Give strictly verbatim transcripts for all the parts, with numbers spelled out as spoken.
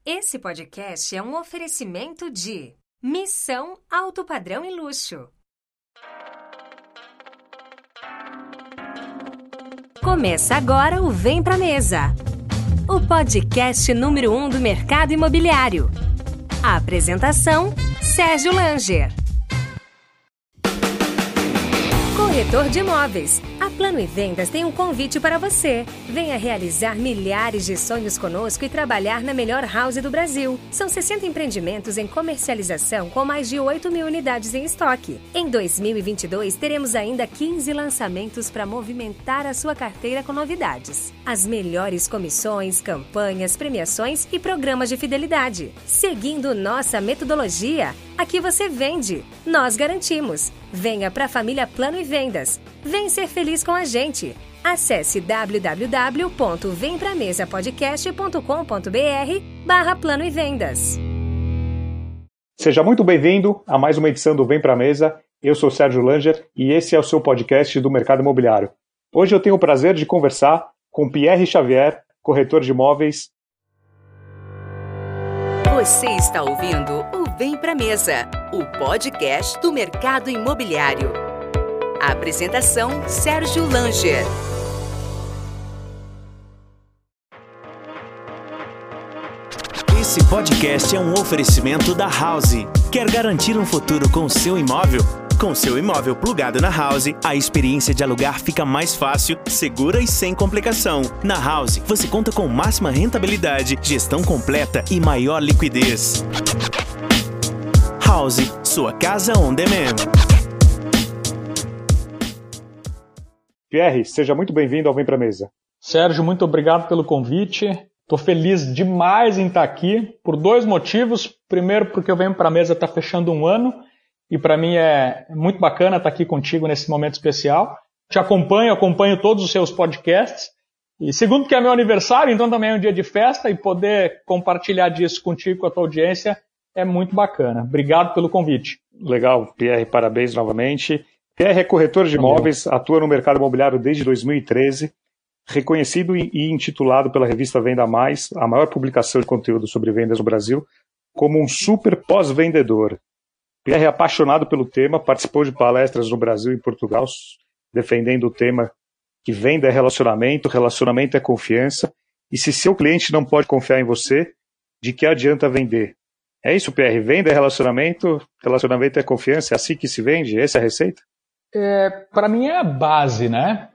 Esse podcast é um oferecimento de Missão Alto Padrão e Luxo. Começa agora o Vem Pra Mesa, o podcast número um do mercado imobiliário. A apresentação, Sérgio Langer. Corretor de imóveis. A Plano e Vendas tem um convite para você. Venha realizar milhares de sonhos conosco e trabalhar na melhor house do Brasil. São sessenta empreendimentos em comercialização com mais de oito mil unidades em estoque. Em dois mil e vinte e dois, teremos ainda quinze lançamentos para movimentar a sua carteira com novidades. As melhores comissões, campanhas, premiações e programas de fidelidade. Seguindo nossa metodologia, aqui você vende, nós garantimos. Venha para a família Plano e Vendas. Vem ser feliz com a gente. Acesse w w w ponto vem pra mesa podcast ponto com ponto b r barra Plano e Vendas. Seja muito bem-vindo a mais uma edição do Vem Pra Mesa. Eu sou Sérgio Langer e esse é o seu podcast do mercado imobiliário. Hoje eu tenho o prazer de conversar com Pierre Xavier, corretor de imóveis. Você está ouvindo o Vem Pra Mesa, o podcast do mercado imobiliário. A apresentação, Sérgio Langer. Esse podcast é um oferecimento da House. Quer garantir um futuro com o seu imóvel? Com seu imóvel plugado na House, a experiência de alugar fica mais fácil, segura e sem complicação. Na House, você conta com máxima rentabilidade, gestão completa e maior liquidez. House, sua casa on demand. Pierre, seja muito bem-vindo ao Vem Pra Mesa. Sérgio, muito obrigado pelo convite. Estou feliz demais em estar aqui por dois motivos. Primeiro, porque o Vem Pra Mesa está fechando um ano e para mim é muito bacana estar aqui contigo nesse momento especial. Te acompanho, acompanho todos os seus podcasts. E segundo, que é meu aniversário, então também é um dia de festa e poder compartilhar disso contigo, com a tua audiência, é muito bacana. Obrigado pelo convite. Legal, Pierre, parabéns novamente. Pierre é corretor de imóveis, atua no mercado imobiliário desde dois mil e treze, reconhecido e intitulado pela revista Venda Mais, a maior publicação de conteúdo sobre vendas no Brasil, como um super pós-vendedor. Pierre é apaixonado pelo tema, participou de palestras no Brasil e em Portugal, defendendo o tema que venda é relacionamento, relacionamento é confiança, e se seu cliente não pode confiar em você, de que adianta vender? É isso, Pierre? Venda é relacionamento, relacionamento é confiança, é assim que se vende? Essa é a receita? É, para mim é a base, né?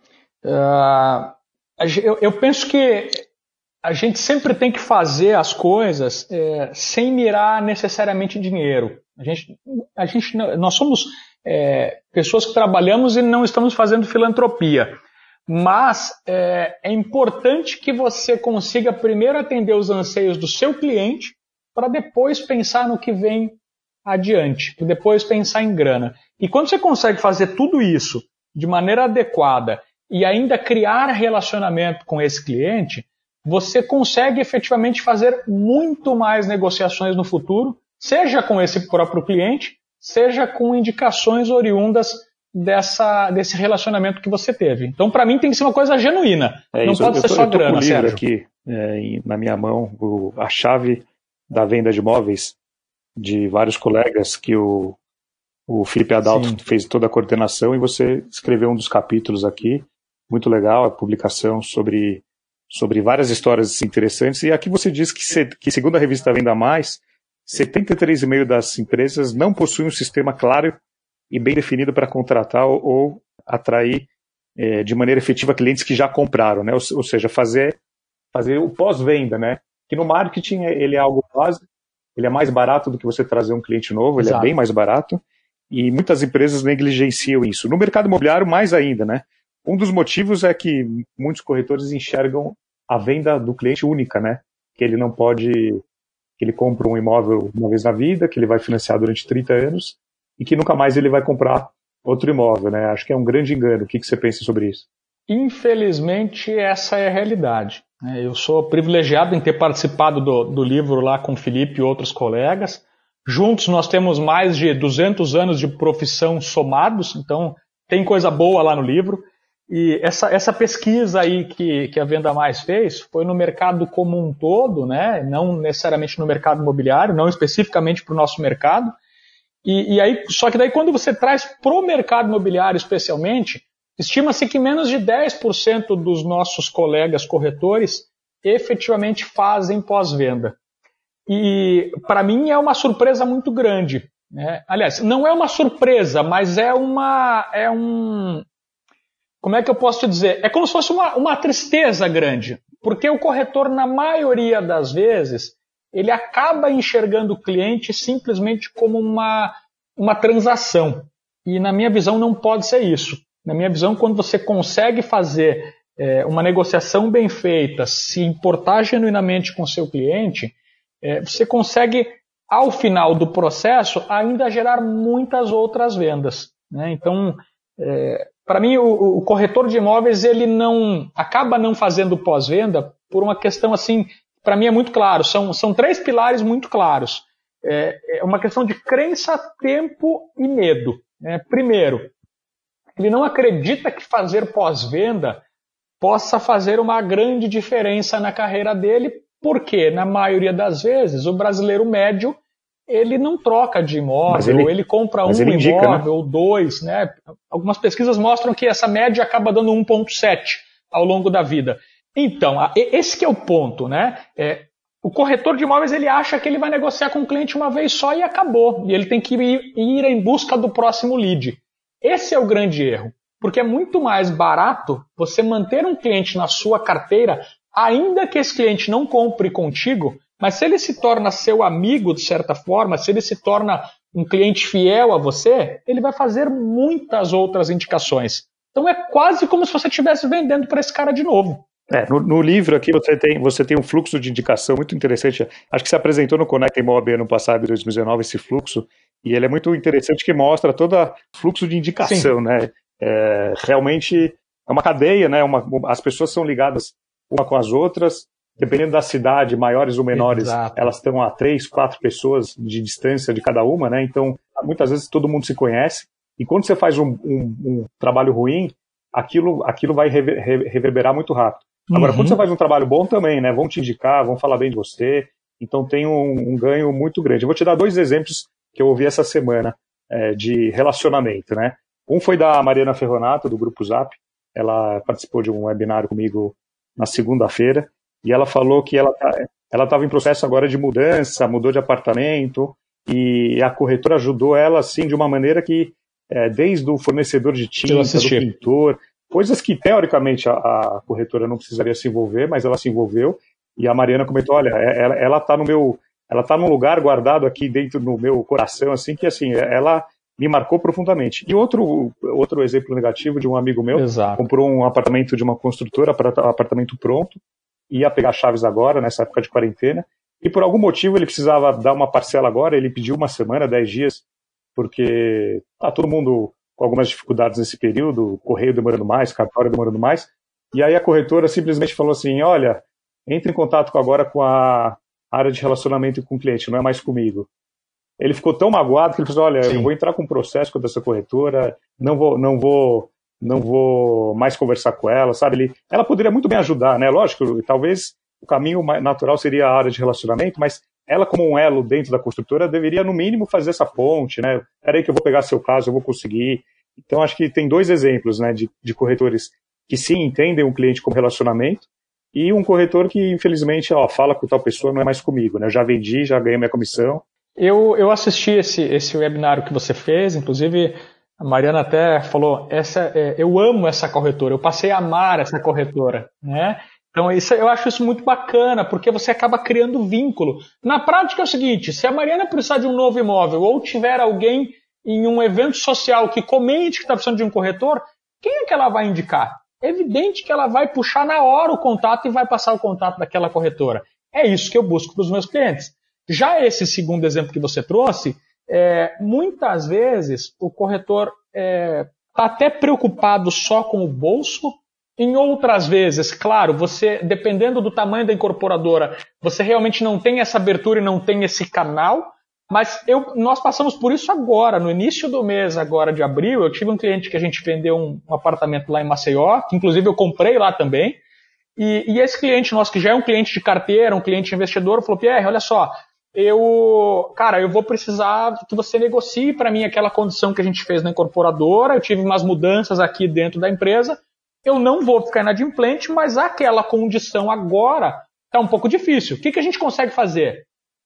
Uh, eu, eu penso que a gente sempre tem que fazer as coisas é, sem mirar necessariamente dinheiro. A gente, a gente, nós somos é, pessoas que trabalhamos e não estamos fazendo filantropia. Mas é, é importante que você consiga primeiro atender os anseios do seu cliente para depois pensar no que vem adiante, para depois pensar em grana. E quando você consegue fazer tudo isso de maneira adequada e ainda criar relacionamento com esse cliente, você consegue efetivamente fazer muito mais negociações no futuro, seja com esse próprio cliente, seja com indicações oriundas dessa, desse relacionamento que você teve. Então, para mim, tem que ser uma coisa genuína. É não isso. pode eu ser tô, só eu tô grana, com o livro Sérgio. aqui é, na minha mão, o, a chave da venda de imóveis de vários colegas que o, o Felipe Adalto Sim. fez toda a coordenação e você escreveu um dos capítulos aqui. Muito legal, a publicação sobre, sobre várias histórias interessantes. E aqui você diz que, se, que segundo a revista Venda Mais, setenta e três vírgula cinco por cento das empresas não possuem um sistema claro e bem definido para contratar ou, ou atrair é, de maneira efetiva clientes que já compraram, né? Ou, ou seja, fazer, fazer o pós-venda, né? Que no marketing ele é algo básico, ele é mais barato do que você trazer um cliente novo, ele Exato. é bem mais barato, e muitas empresas negligenciam isso. No mercado imobiliário, mais ainda, né? Um dos motivos é que muitos corretores enxergam a venda do cliente única, né? Que ele não pode, que ele compra um imóvel uma vez na vida, que ele vai financiar durante trinta anos, e que nunca mais ele vai comprar outro imóvel, né? Acho que é um grande engano. O que, que você pensa sobre isso? Infelizmente, essa é a realidade. Eu sou privilegiado em ter participado do, do livro lá com o Felipe e outros colegas. Juntos nós temos mais de duzentos anos de profissão somados, então tem coisa boa lá no livro. E essa, essa pesquisa aí que, que a Venda Mais fez foi no mercado como um todo, né? Não necessariamente no mercado imobiliário, não especificamente para o nosso mercado. E, e aí, só que daí quando você traz para o mercado imobiliário especialmente, estima-se que menos de dez por cento dos nossos colegas corretores efetivamente fazem pós-venda. E para mim é uma surpresa muito grande, né? Aliás, não é uma surpresa, mas é uma... É um, como é que eu posso te dizer? É como se fosse uma, uma tristeza grande, porque o corretor, na maioria das vezes, ele acaba enxergando o cliente simplesmente como uma, uma transação. E na minha visão não pode ser isso. Na minha visão, quando você consegue fazer é, uma negociação bem feita, se importar genuinamente com o seu cliente, é, você consegue, ao final do processo, ainda gerar muitas outras vendas, né? Então, é, para mim, o, o corretor de imóveis ele não acaba não fazendo pós-venda por uma questão assim, para mim é muito claro, são, são três pilares muito claros. É, é uma questão de crença, tempo e medo, né? Primeiro, ele não acredita que fazer pós-venda possa fazer uma grande diferença na carreira dele, porque, na maioria das vezes, o brasileiro médio ele não troca de imóvel, ele, ou ele compra um ele indica, imóvel, né? Ou dois, né? Algumas pesquisas mostram que essa média acaba dando um vírgula sete ao longo da vida. Então, esse que é o ponto, né? É, o corretor de imóveis ele acha que ele vai negociar com o cliente uma vez só e acabou. E ele tem que ir, ir em busca do próximo lead. Esse é o grande erro, porque é muito mais barato você manter um cliente na sua carteira, ainda que esse cliente não compre contigo, mas se ele se torna seu amigo, de certa forma, se ele se torna um cliente fiel a você, ele vai fazer muitas outras indicações. Então é quase como se você estivesse vendendo para esse cara de novo. É, no, no livro aqui você tem, você tem um fluxo de indicação muito interessante. Acho que você apresentou no Conecta Imob ano passado, em dois mil e dezenove, esse fluxo, e ele é muito interessante que mostra todo o fluxo de indicação, Sim. né? É, realmente é uma cadeia, né? Uma, as pessoas são ligadas uma com as outras, dependendo da cidade, maiores ou menores, Exato. Elas estão a três, quatro pessoas de distância de cada uma, né? Então, muitas vezes todo mundo se conhece, e quando você faz um, um, um trabalho ruim, aquilo, aquilo vai rever, reverberar muito rápido. Agora, uhum. quando você faz um trabalho bom também, né? Vão te indicar, vão falar bem de você, então tem um, um ganho muito grande. Eu vou te dar dois exemplos que eu ouvi essa semana é, de relacionamento, né? Um foi da Mariana Ferronato, do Grupo Zap. Ela participou de um webinário comigo na segunda-feira, e ela falou que ela ela estava em processo agora de mudança, mudou de apartamento, e a corretora ajudou ela, assim, de uma maneira que, é, desde o fornecedor de tinta, do pintor, coisas que, teoricamente, a, a corretora não precisaria se envolver, mas ela se envolveu, e a Mariana comentou, olha, ela está no meu, ela está num lugar guardado aqui dentro do meu coração, assim, que, assim, ela me marcou profundamente. E outro, outro exemplo negativo de um amigo meu, Exato. Comprou um apartamento de uma construtora, apartamento pronto, ia pegar chaves agora, nessa época de quarentena, e por algum motivo ele precisava dar uma parcela agora, ele pediu uma semana, dez dias, porque tá todo mundo com algumas dificuldades nesse período, correio demorando mais, cartório demorando mais, e aí a corretora simplesmente falou assim, olha, entre em contato agora com a área de relacionamento com o cliente, não é mais comigo. Ele ficou tão magoado que ele falou, olha, Sim. eu vou entrar com um processo contra essa corretora, não vou, não vou, não vou mais conversar com ela, sabe? Ele, ela poderia muito bem ajudar, né? Lógico, talvez o caminho mais natural seria a área de relacionamento, mas ela, como um elo dentro da construtora, deveria, no mínimo, fazer essa ponte, né? Peraí que eu vou pegar seu caso, eu vou conseguir. Então, acho que tem dois exemplos, né, de, de corretores que sim entendem o cliente como relacionamento, e um corretor que, infelizmente, ó, fala com tal pessoa, não é mais comigo, né? Eu já vendi, já ganhei minha comissão. Eu, eu assisti esse, esse webinário que você fez, inclusive a Mariana até falou, essa, é, eu amo essa corretora, eu passei a amar essa corretora, né? Então isso, eu acho isso muito bacana, porque você acaba criando vínculo. Na prática é o seguinte, se a Mariana precisar de um novo imóvel ou tiver alguém em um evento social que comente que está precisando de um corretor, quem é que ela vai indicar? É evidente que ela vai puxar na hora o contato e vai passar o contato daquela corretora. É isso que eu busco para os meus clientes. Já esse segundo exemplo que você trouxe, é, muitas vezes o corretor está é, até preocupado só com o bolso. Em outras vezes, claro, você, dependendo do tamanho da incorporadora, você realmente não tem essa abertura e não tem esse canal. Mas eu, nós passamos por isso agora, no início do mês agora de abril. Eu tive um cliente que a gente vendeu um, um apartamento lá em Maceió, que inclusive eu comprei lá também, e, e esse cliente nosso, que já é um cliente de carteira, um cliente investidor, falou: Pierre, olha só, eu, cara, eu vou precisar que você negocie para mim aquela condição que a gente fez na incorporadora. Eu tive umas mudanças aqui dentro da empresa, eu não vou ficar inadimplente, mas aquela condição agora está um pouco difícil. O que, que a gente consegue fazer?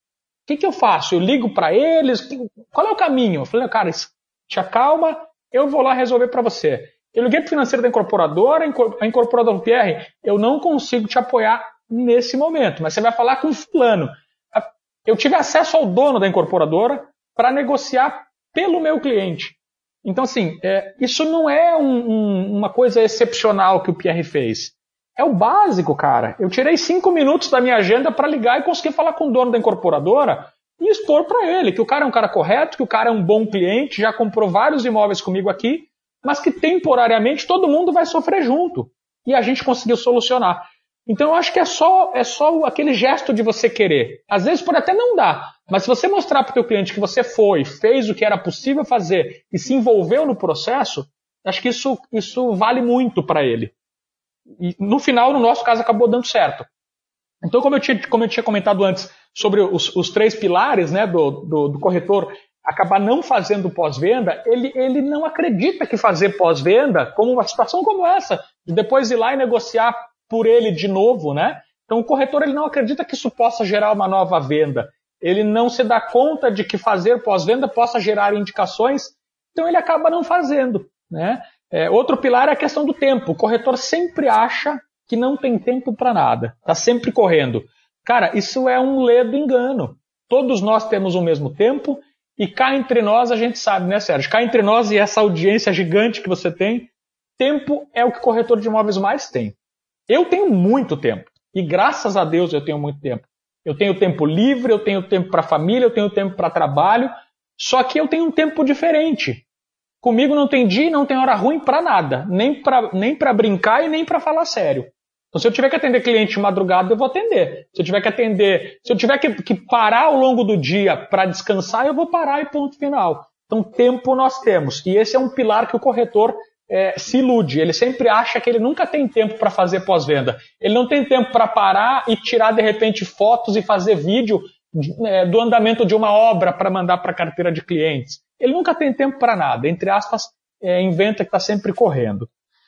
O que, que eu faço? Eu ligo para eles? Qual é o caminho? Eu falei: cara, te acalma, eu vou lá resolver para você. Eu liguei para o financeiro da incorporadora, a incorporadora: Pierre, eu não consigo te apoiar nesse momento, mas você vai falar com o fulano. Eu tive acesso ao dono da incorporadora para negociar pelo meu cliente. Então, assim, é, isso não é um, um, uma coisa excepcional que o Pierre fez. É o básico, cara. Eu tirei cinco minutos da minha agenda para ligar e conseguir falar com o dono da incorporadora e expor para ele que o cara é um cara correto, que o cara é um bom cliente, já comprou vários imóveis comigo aqui, mas que temporariamente todo mundo vai sofrer junto. E a gente conseguiu solucionar. Então eu acho que é só, é só aquele gesto de você querer. Às vezes pode até não dar, mas se você mostrar para o teu cliente que você foi, fez o que era possível fazer e se envolveu no processo, acho que isso, isso vale muito para ele. E no final, no nosso caso, acabou dando certo. Então, como eu tinha, como eu tinha comentado antes sobre os, os três pilares, né, do, do, do corretor acabar não fazendo pós-venda, ele, ele não acredita que fazer pós-venda, como uma situação como essa, de depois ir lá e negociar por ele de novo, né? Então o corretor ele não acredita que isso possa gerar uma nova venda. Ele não se dá conta de que fazer pós-venda possa gerar indicações, então ele acaba não fazendo, né? É, outro pilar é a questão do tempo. O corretor sempre acha que não tem tempo para nada, está sempre correndo. Cara, isso é um ledo engano. Todos nós temos o mesmo tempo e cá entre nós a gente sabe, né, Sérgio? Cá entre nós e essa audiência gigante que você tem, tempo é o que o corretor de imóveis mais tem. Eu tenho muito tempo, e graças a Deus eu tenho muito tempo. Eu tenho tempo livre, eu tenho tempo para família, eu tenho tempo para trabalho, só que eu tenho um tempo diferente. Comigo não tem dia, não tem hora ruim para nada, nem para nem para brincar e nem para falar sério. Então se eu tiver que atender cliente de madrugada, eu vou atender. Se eu tiver que atender, se eu tiver que, que parar ao longo do dia para descansar, eu vou parar e ponto final. Então tempo nós temos, e esse é um pilar que o corretor É, se ilude, ele sempre acha que ele nunca tem tempo para fazer pós-venda. Ele não tem tempo para parar e tirar de repente fotos e fazer vídeo é, do andamento de uma obra para mandar para a carteira de clientes. Ele nunca tem tempo para nada, entre aspas, é, inventa que está sempre correndo.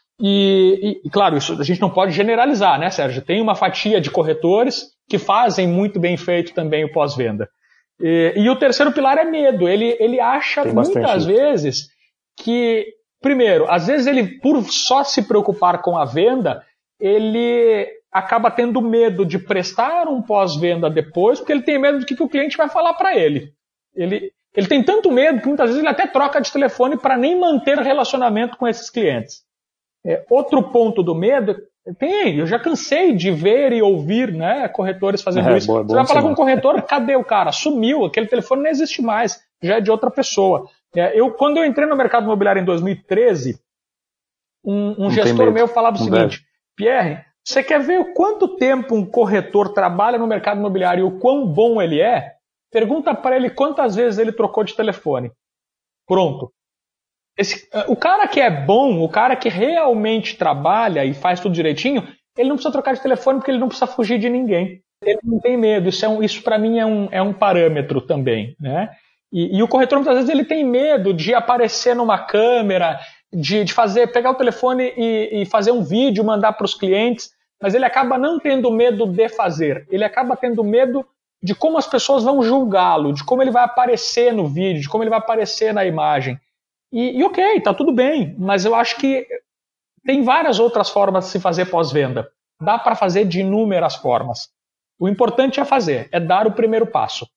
E, e, claro, isso a gente não pode generalizar, né, Sérgio? Tem uma fatia de corretores que fazem muito bem feito também o pós-venda. E, e o terceiro pilar é medo. Ele, ele acha muitas vezes que primeiro, às vezes ele, por só se preocupar com a venda, ele acaba tendo medo de prestar um pós-venda depois, porque ele tem medo do que o cliente vai falar para ele. ele. Ele tem tanto medo que muitas vezes ele até troca de telefone para nem manter relacionamento com esses clientes. É, outro ponto do medo, tem, eu já cansei de ver e ouvir, né, corretores fazendo é, isso. Boa, Você vai falar com um corretor, cadê o cara? Sumiu, aquele telefone não existe mais, já é de outra pessoa. Eu, quando eu entrei no mercado imobiliário em dois mil e treze, um, um gestor meu falava o seguinte: Pierre, você quer ver o quanto tempo um corretor trabalha no mercado imobiliário e o quão bom ele é? Pergunta para ele quantas vezes ele trocou de telefone. Pronto. Esse, o cara que é bom, o cara que realmente trabalha e faz tudo direitinho, ele não precisa trocar de telefone porque ele não precisa fugir de ninguém. Ele não tem medo. Isso, é um, isso para mim é um, é um parâmetro também, né? E, e o corretor, muitas vezes, ele tem medo de aparecer numa câmera, de, de fazer, pegar o telefone e, e fazer um vídeo, mandar para os clientes, mas ele acaba não tendo medo de fazer. Ele acaba tendo medo de como as pessoas vão julgá-lo, de como ele vai aparecer no vídeo, de como ele vai aparecer na imagem. E, e ok, tá tudo bem, mas eu acho que tem várias outras formas de se fazer pós-venda. Dá para fazer de inúmeras formas. O importante é fazer, é dar o primeiro passo.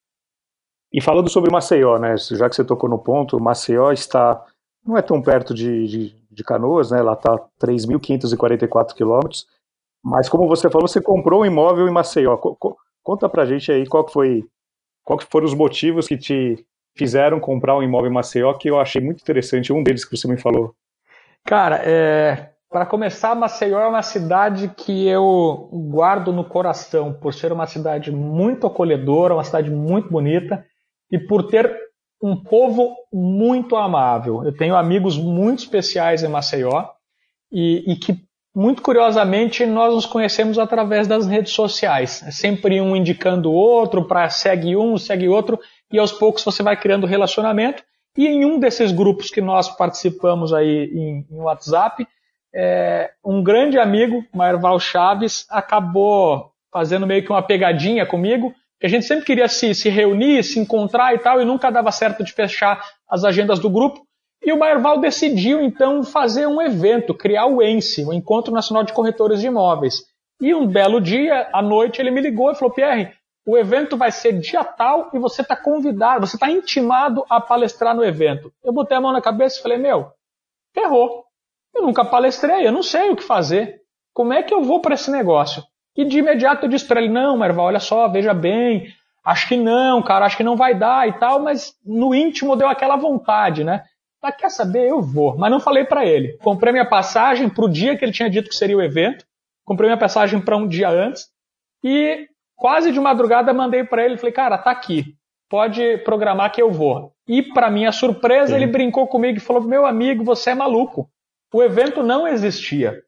E falando sobre Maceió, né, já que você tocou no ponto, Maceió está, não é tão perto de, de, de Canoas, né, ela está a três mil quinhentos e quarenta e quatro quilômetros, mas como você falou, você comprou um imóvel em Maceió. Co- co- conta pra gente aí qual que foi, qual que foram os motivos que te fizeram comprar um imóvel em Maceió, que eu achei muito interessante, um deles que você me falou. Cara, é, para começar, Maceió é uma cidade que eu guardo no coração, por ser uma cidade muito acolhedora, uma cidade muito bonita. e por ter um povo muito amável. Eu tenho amigos muito especiais em Maceió e, e que, muito curiosamente, nós nos conhecemos através das redes sociais. É sempre um indicando o outro, para segue um, segue outro, e aos poucos você vai criando relacionamento. E em um desses grupos que nós participamos aí em, em WhatsApp, é, um grande amigo, Maerval Chaves, acabou fazendo meio que uma pegadinha comigo, que a gente sempre queria se, se reunir, se encontrar e tal, e nunca dava certo de fechar as agendas do grupo. E o Maerval decidiu, então, fazer um evento, criar o ENSE, o Encontro Nacional de Corretores de Imóveis. E um belo dia, à noite, ele me ligou e falou, Pierre, o evento vai ser dia tal e você está convidado, você está intimado a palestrar no evento. Eu botei a mão na cabeça e falei, meu, ferrou. Eu nunca palestrei, eu não sei o que fazer. Como é que eu vou para esse negócio? E de imediato eu disse para ele, não, Maerval, olha só, veja bem, acho que não, cara, acho que não vai dar e tal, mas no íntimo deu aquela vontade, né? Mas quer saber? Eu vou. Mas não falei para ele. Comprei minha passagem para o dia que ele tinha dito que seria o evento, comprei minha passagem para um dia antes e quase de madrugada mandei para ele, falei, cara, tá aqui, pode programar que eu vou. E para minha surpresa, Sim. ele brincou comigo e falou, meu amigo, você é maluco. O evento não existia.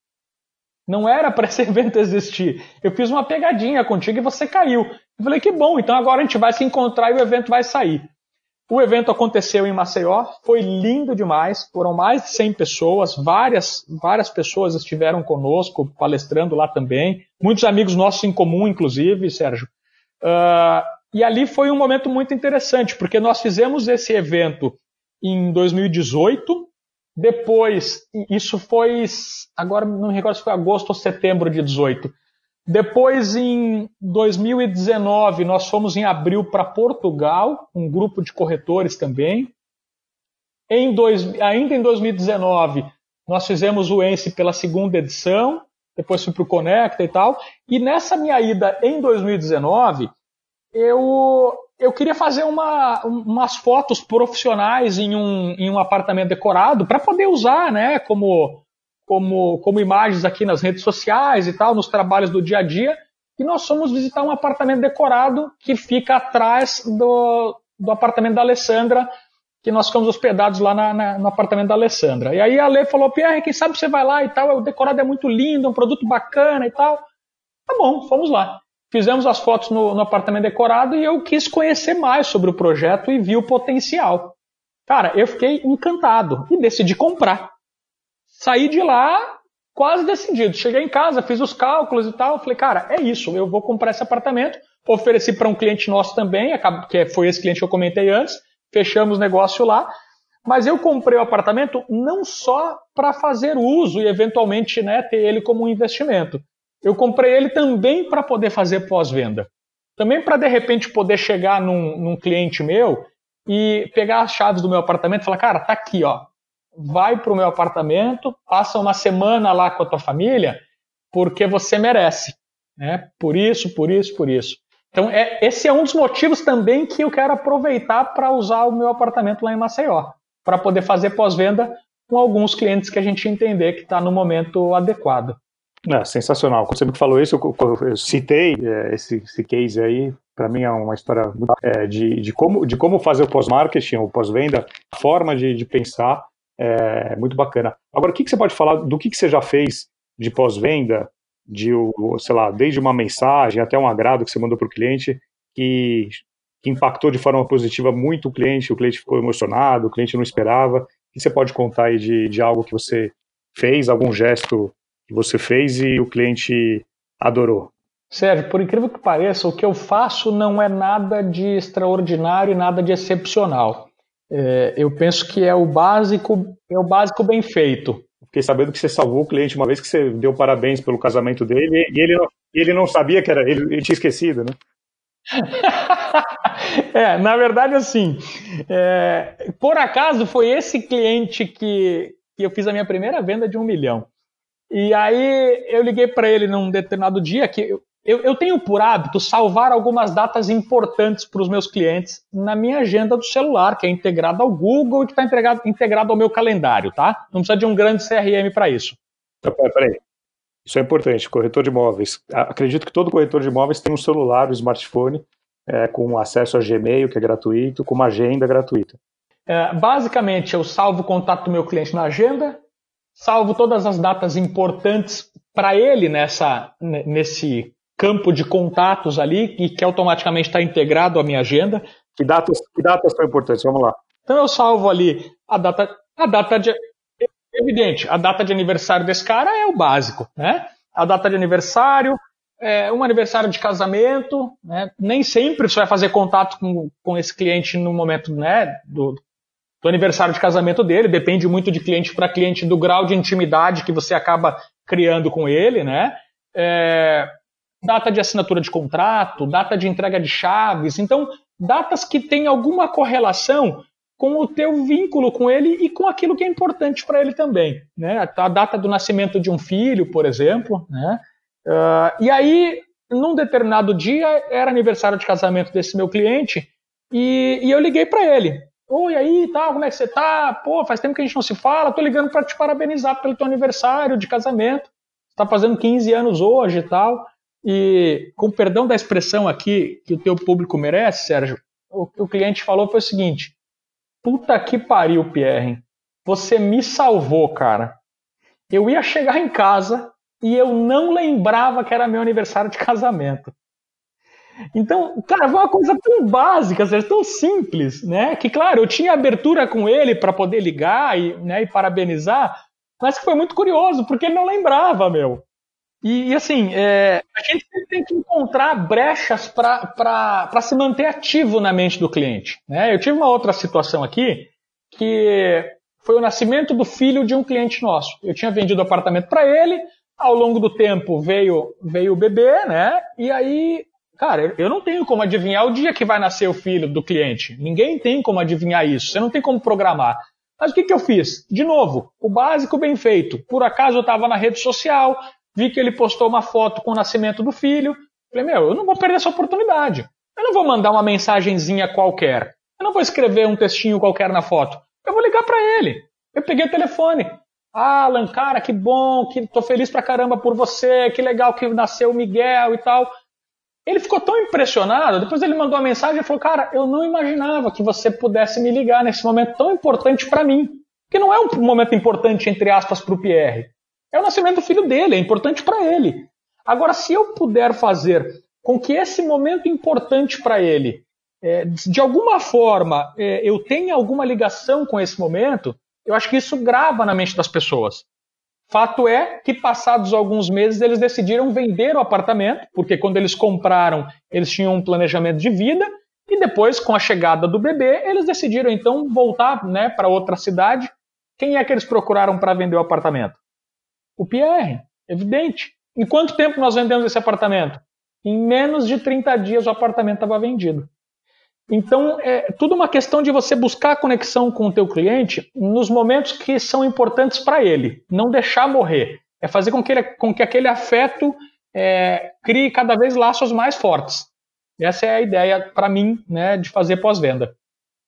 Não era para esse evento existir. Eu fiz uma pegadinha contigo e você caiu. Eu falei, que bom, então agora a gente vai se encontrar e o evento vai sair. O evento aconteceu em Maceió, foi lindo demais, foram mais de cem pessoas, várias, várias pessoas estiveram conosco, palestrando lá também, muitos amigos nossos em comum, inclusive, Sérgio. Uh, e ali foi um momento muito interessante, porque nós fizemos esse evento em dois mil e dezoito, depois, isso foi, agora não me recordo se foi agosto ou setembro de dezoito, depois, em dois mil e dezenove, nós fomos em abril para Portugal, um grupo de corretores também. Em dois, ainda em dois mil e dezenove, nós fizemos o ENSE pela segunda edição, depois fui para o Conecta e tal. E nessa minha ida em dois mil e dezenove, eu, eu queria fazer uma, umas fotos profissionais em um, em um apartamento decorado para poder usar, né, como... Como, como imagens aqui nas redes sociais e tal, nos trabalhos do dia a dia, e nós fomos visitar um apartamento decorado que fica atrás do, do apartamento da Alessandra, que nós ficamos hospedados lá na, na, no apartamento da Alessandra. E aí a Lê falou, Pierre, quem sabe você vai lá e tal, o decorado é muito lindo, é um produto bacana e tal. Tá bom, fomos lá. Fizemos as fotos no, no apartamento decorado e eu quis conhecer mais sobre o projeto e vi o potencial. Cara, eu fiquei encantado e decidi comprar. Saí de lá quase decidido. Cheguei em casa, fiz os cálculos e tal. Falei, cara, é isso, eu vou comprar esse apartamento. Ofereci para um cliente nosso também, que foi esse cliente que eu comentei antes. Fechamos o negócio lá. Mas eu comprei o apartamento não só para fazer uso e eventualmente, né, ter ele como um investimento. Eu comprei ele também para poder fazer pós-venda. Também para, de repente, poder chegar num, num cliente meu e pegar as chaves do meu apartamento e falar, cara, tá aqui, ó. Vai para o meu apartamento, passa uma semana lá com a tua família, porque você merece, né? Por isso, por isso, por isso. Então, é, esse é um dos motivos também que eu quero aproveitar para usar o meu apartamento lá em Maceió, para poder fazer pós-venda com alguns clientes que a gente entender que está no momento adequado. É, sensacional. Quando você me falou isso, eu, eu citei é, esse, esse case aí, para mim é uma história é, de, de, como, de como fazer o pós-marketing, o pós-venda, a forma de, de pensar. É muito bacana. Agora, o que, que você pode falar do que, que você já fez de pós-venda, de, sei lá, desde uma mensagem até um agrado que você mandou para o cliente, que, que impactou de forma positiva muito o cliente, o cliente ficou emocionado, o cliente não esperava. O que você pode contar aí de, de algo que você fez, algum gesto que você fez e o cliente adorou? Sérgio, por incrível que pareça, o que eu faço não é nada de extraordinário e nada de excepcional. É, eu penso que é o básico, é o básico bem feito. Fiquei sabendo que você salvou o cliente uma vez que você deu parabéns pelo casamento dele e ele não, ele não sabia que era, ele, ele tinha esquecido, né? É, na verdade, assim, é, por acaso foi esse cliente que, que eu fiz a minha primeira venda de um milhão. E aí eu liguei para ele num determinado dia que eu, eu, eu tenho por hábito salvar algumas datas importantes para os meus clientes na minha agenda do celular, que é integrada ao Google e que está integrado, integrado ao meu calendário, tá? Não precisa de um grande C R M para isso. Peraí, isso é importante, corretor de imóveis. Acredito que todo corretor de imóveis tem um celular, um smartphone, é, com acesso a Gmail, que é gratuito, com uma agenda gratuita? É, basicamente, eu salvo o contato do meu cliente na agenda, salvo todas as datas importantes para ele nessa, nesse campo de contatos ali, e que automaticamente está integrado à minha agenda. Que datas, que datas são importantes? Vamos lá. Então eu salvo ali a data, a data de... Evidente, a data de aniversário desse cara é o básico, né? A data de aniversário, é, um aniversário de casamento, né? Nem sempre você vai fazer contato com, com esse cliente no momento, né, do, do aniversário de casamento dele, depende muito de cliente para cliente do grau de intimidade que você acaba criando com ele, né? É, data de assinatura de contrato, data de entrega de chaves, então datas que têm alguma correlação com o teu vínculo com ele e com aquilo que é importante para ele também, né? A data do nascimento de um filho, por exemplo, né? Uh, e aí, num determinado dia, era aniversário de casamento desse meu cliente e, e eu liguei para ele. Oi, aí, tá, como é que você tá? Pô, faz tempo que a gente não se fala, tô ligando para te parabenizar pelo teu aniversário de casamento. Você tá fazendo quinze anos hoje e tal. E, com perdão da expressão aqui, que o teu público merece, Sérgio, o que o cliente falou foi o seguinte: puta que pariu, Pierre. Você me salvou, cara. Eu ia chegar em casa e eu não lembrava que era meu aniversário de casamento. Então, cara, foi uma coisa tão básica, tão simples, né? Que, claro, eu tinha abertura com ele para poder ligar e, né, e parabenizar, mas que foi muito curioso, porque ele não lembrava, meu. E, e assim, é, a gente tem que encontrar brechas para se manter ativo na mente do cliente, né? Eu tive uma outra situação aqui, que foi o nascimento do filho de um cliente nosso. Eu tinha vendido o apartamento para ele, ao longo do tempo veio, veio o bebê, né? E aí, cara, eu não tenho como adivinhar o dia que vai nascer o filho do cliente. Ninguém tem como adivinhar isso, você não tem como programar. Mas o que, que eu fiz? De novo, o básico bem feito. Por acaso eu estava na rede social, vi que ele postou uma foto com o nascimento do filho. Falei, meu, eu não vou perder essa oportunidade. Eu não vou mandar uma mensagenzinha qualquer. Eu não vou escrever um textinho qualquer na foto. Eu vou ligar para ele. Eu peguei o telefone. Alan, cara, que bom, que tô feliz pra caramba por você, que legal que nasceu o Miguel e tal. Ele ficou tão impressionado, depois ele mandou uma mensagem e falou, cara, eu não imaginava que você pudesse me ligar nesse momento tão importante para mim. Porque não é um momento importante, entre aspas, para o Pierre. É o nascimento do filho dele, é importante para ele. Agora, se eu puder fazer com que esse momento importante para ele, é, de alguma forma, é, eu tenha alguma ligação com esse momento, eu acho que isso grava na mente das pessoas. Fato é que, passados alguns meses, eles decidiram vender o apartamento, porque quando eles compraram, eles tinham um planejamento de vida, e depois, com a chegada do bebê, eles decidiram, então, voltar, né, para outra cidade. Quem é que eles procuraram para vender o apartamento? O Pierre, evidente. Em quanto tempo nós vendemos esse apartamento? Em menos de trinta dias o apartamento estava vendido. Então, é tudo uma questão de você buscar a conexão com o teu cliente nos momentos que são importantes para ele. Não deixar morrer. É fazer com que, ele, com que aquele afeto é, crie cada vez laços mais fortes. Essa é a ideia, para mim, né, de fazer pós-venda.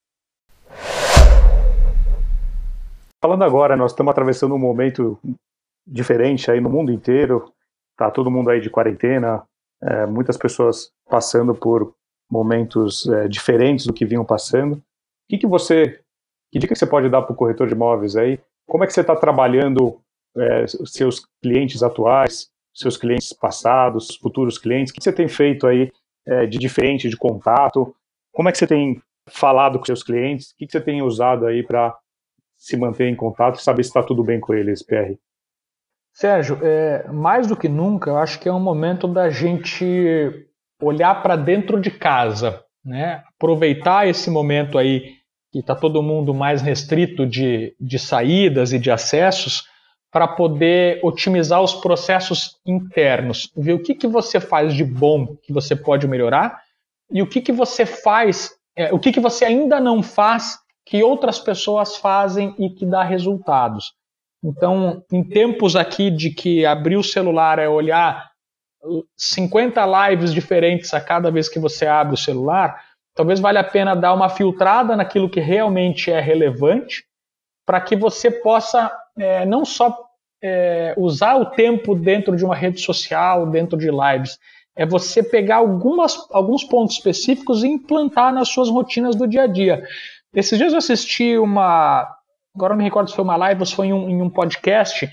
Falando agora, nós estamos atravessando um momento diferente aí no mundo inteiro. Tá todo mundo aí de quarentena, é, muitas pessoas passando por momentos é, diferentes do que vinham passando. O que, que você, que dica que você pode dar para o corretor de imóveis aí? Como é que você está trabalhando é, seus clientes atuais, seus clientes passados, futuros clientes? O que você tem feito aí é, de diferente, de contato? Como é que você tem falado com seus clientes? O que, que você tem usado aí para se manter em contato e saber se está tudo bem com eles, P R? Sérgio, é, mais do que nunca, eu acho que é um momento da gente olhar para dentro de casa, né? Aproveitar esse momento aí que está todo mundo mais restrito de, de saídas e de acessos para poder otimizar os processos internos, ver o que, que você faz de bom que você pode melhorar e o que, que você faz, é, o que, que você ainda não faz que outras pessoas fazem e que dá resultados. Então, em tempos aqui de que abrir o celular é olhar cinquenta lives diferentes a cada vez que você abre o celular, talvez valha a pena dar uma filtrada naquilo que realmente é relevante para que você possa é, não só é, usar o tempo dentro de uma rede social, dentro de lives, é você pegar algumas, alguns pontos específicos e implantar nas suas rotinas do dia a dia. Esses dias eu assisti uma, agora não me recordo se foi uma live ou se foi em um, em um podcast,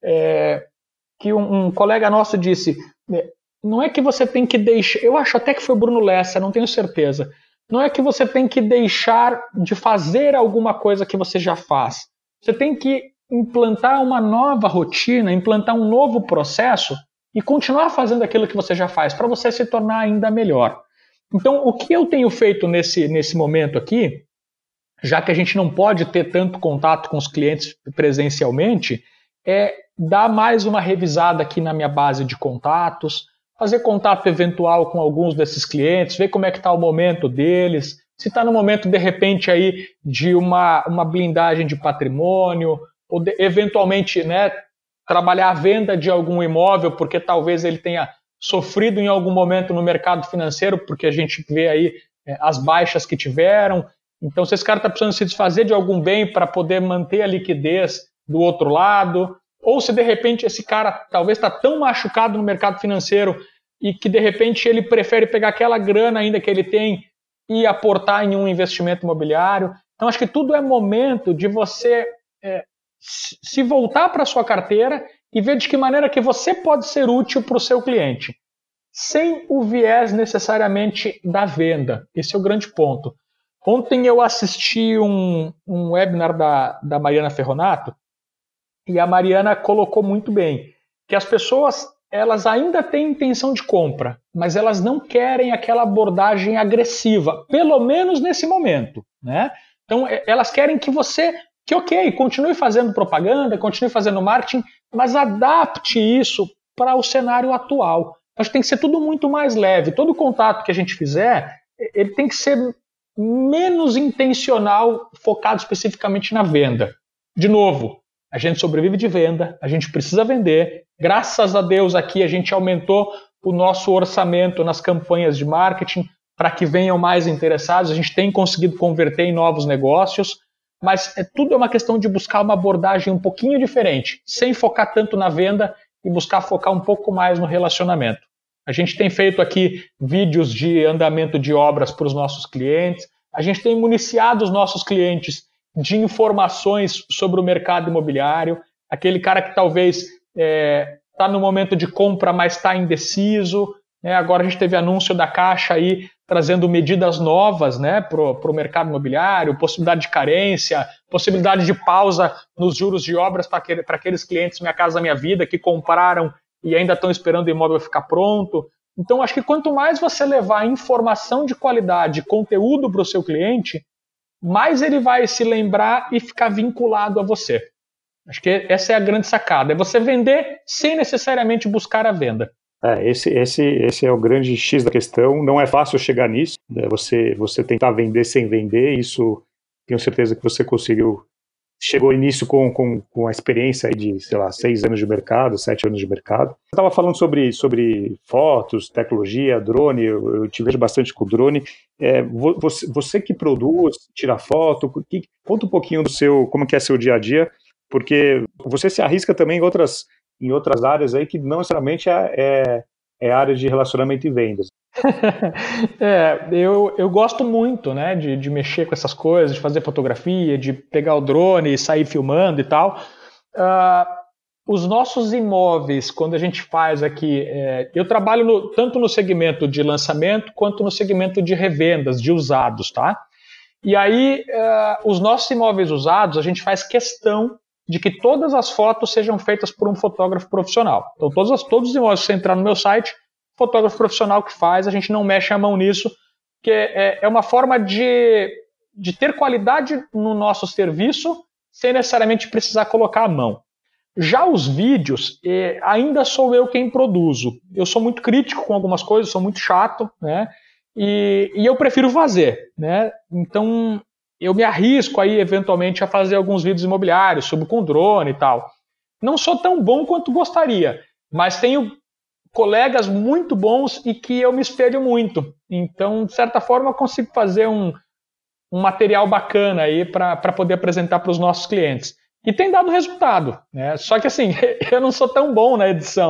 é, que um, um colega nosso disse, não é que você tem que deixar, eu acho até que foi o Bruno Lessa, não tenho certeza, não é que você tem que deixar de fazer alguma coisa que você já faz, você tem que implantar uma nova rotina, implantar um novo processo e continuar fazendo aquilo que você já faz, para você se tornar ainda melhor. Então, o que eu tenho feito nesse, nesse momento aqui, já que a gente não pode ter tanto contato com os clientes presencialmente, é dar mais uma revisada aqui na minha base de contatos, fazer contato eventual com alguns desses clientes, ver como é que está o momento deles, se está no momento, de repente, aí, de uma, uma blindagem de patrimônio, ou de, eventualmente, né, trabalhar a venda de algum imóvel, porque talvez ele tenha sofrido em algum momento no mercado financeiro, porque a gente vê aí é, as baixas que tiveram. Então, se esse cara está precisando se desfazer de algum bem para poder manter a liquidez do outro lado, ou se de repente esse cara talvez está tão machucado no mercado financeiro e que de repente ele prefere pegar aquela grana ainda que ele tem e aportar em um investimento imobiliário. Então, acho que tudo é momento de você é, se voltar para a sua carteira e ver de que maneira que você pode ser útil para o seu cliente, sem o viés necessariamente da venda. Esse é o grande ponto. Ontem eu assisti um, um webinar da, da Mariana Ferronato, e a Mariana colocou muito bem que as pessoas elas ainda têm intenção de compra, mas elas não querem aquela abordagem agressiva, pelo menos nesse momento, né? Então elas querem que você, que ok, continue fazendo propaganda, continue fazendo marketing, mas adapte isso para o cenário atual. Acho que tem que ser tudo muito mais leve. Todo contato que a gente fizer, ele tem que ser menos intencional, focado especificamente na venda. De novo, a gente sobrevive de venda, a gente precisa vender. Graças a Deus aqui a gente aumentou o nosso orçamento nas campanhas de marketing para que venham mais interessados. A gente tem conseguido converter em novos negócios, mas é, tudo é uma questão de buscar uma abordagem um pouquinho diferente, sem focar tanto na venda e buscar focar um pouco mais no relacionamento. A gente tem feito aqui vídeos de andamento de obras para os nossos clientes, a gente tem municiado os nossos clientes de informações sobre o mercado imobiliário, aquele cara que talvez está é, no momento de compra, mas está indeciso, né? Agora a gente teve anúncio da Caixa aí trazendo medidas novas, né, para o mercado imobiliário, possibilidade de carência, possibilidade de pausa nos juros de obras para aquele, aqueles clientes Minha Casa Minha Vida que compraram e ainda estão esperando o imóvel ficar pronto. Então, acho que quanto mais você levar informação de qualidade, conteúdo para o seu cliente, mais ele vai se lembrar e ficar vinculado a você. Acho que essa é a grande sacada, é você vender sem necessariamente buscar a venda. É, esse, esse, esse é o grande X da questão. Não é fácil chegar nisso, né? você, você tentar vender sem vender, isso tenho certeza que você conseguiu. Chegou nisso com, com, com a experiência aí de, sei lá, seis anos de mercado, sete anos de mercado. Você estava falando sobre, sobre fotos, tecnologia, drone, eu, eu te vejo bastante com drone. É, você, você que produz, tira foto, que, conta um pouquinho do seu, como que é seu dia a dia, porque você se arrisca também em outras, em outras áreas aí que não necessariamente é, é, é área de relacionamento e vendas. é, eu, eu gosto muito, né, de, de mexer com essas coisas, de fazer fotografia, de pegar o drone e sair filmando e tal. Uh, os nossos imóveis, quando a gente faz aqui, é, eu trabalho no, tanto no segmento de lançamento quanto no segmento de revendas, de usados, tá? E aí, uh, os nossos imóveis usados, a gente faz questão de que todas as fotos sejam feitas por um fotógrafo profissional. Então, todos, as, todos os imóveis que você entrar no meu site, fotógrafo profissional que faz, a gente não mexe a mão nisso, que é, é uma forma de, de ter qualidade no nosso serviço, sem necessariamente precisar colocar a mão. Já os vídeos, eh, ainda sou eu quem produzo. Eu sou muito crítico com algumas coisas, sou muito chato, né? E, e eu prefiro fazer, né? Então, eu me arrisco aí, eventualmente, a fazer alguns vídeos imobiliários, subo com drone e tal. Não sou tão bom quanto gostaria, mas tenho colegas muito bons e que eu me espelho muito. Então, de certa forma, eu consigo fazer um, um material bacana aí para poder apresentar para os nossos clientes. E tem dado resultado, né? Só que assim, eu não sou tão bom na edição.